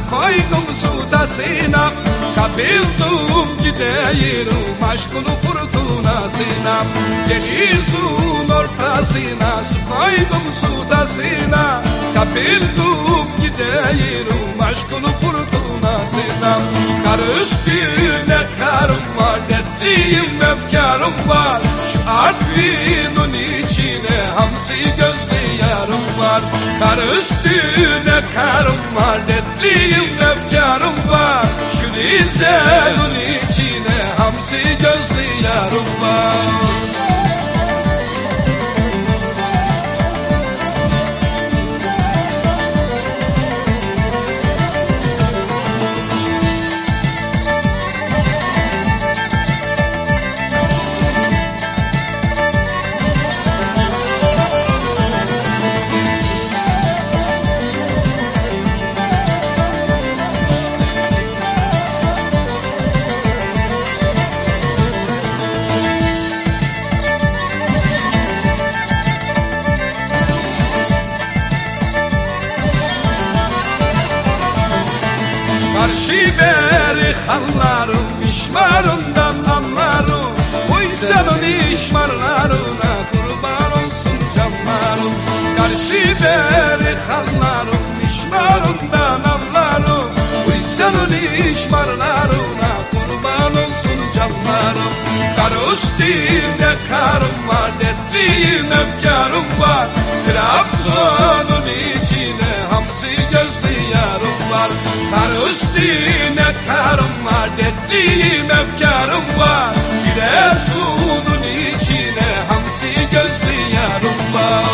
koydum sudasına. Kapıldım giderim aşkın fırtınasına. Denizin ortasına su koydum sudasına. Kapıldım giderim aşkın fırtınasına. Kar üstüne karım var, dertliyim efkarım var. Şu Artvin'in içine hamsi gözlü yarım var. Kar üstüne karım var, dertliyim efkarım var. Şu Rize'nin içine hamsi gözlü yarım var. Karşı beri hallarım, işmarımdan anlarım. Oy senin işmarlarına kurban olsun canlarım. Karşı beri hallarım, işmarımdan anlarım. Oy senin işmarlarına kurban olsun canlarım. Kar üstüne karım var, dertliyim efkarım var. Trabzon'un içine hamsi gözlü yarım var. Kar üstüne karım var, dertliyim efkarım var. Giresun'un içine hamsi gözlü yarım var.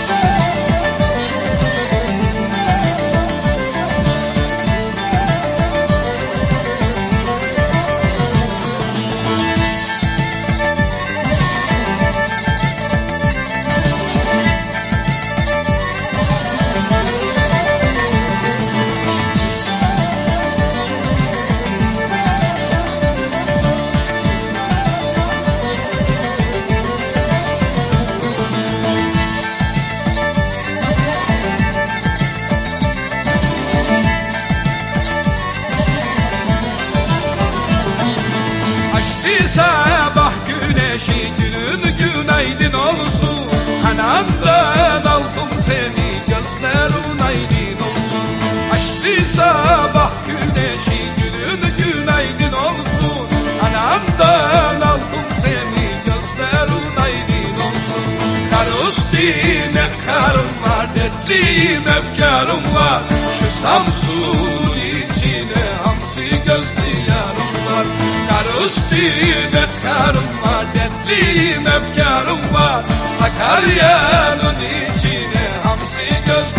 Sabah güneşi günün günaydın olsun. Anamdan aldım seni, gözlerin aydın olsun. Açtı sabah güneşi günün günaydın olsun. Anamdan aldım seni, gözlerin aydın olsun. Kar üstüne karım var, dertliyim efkarım var. Şu Samsun içine hamsi gözlü yarım var. Kar üstüne karım var, dertliyim efkarım var. Sakarya'nın içine hamsi gözlü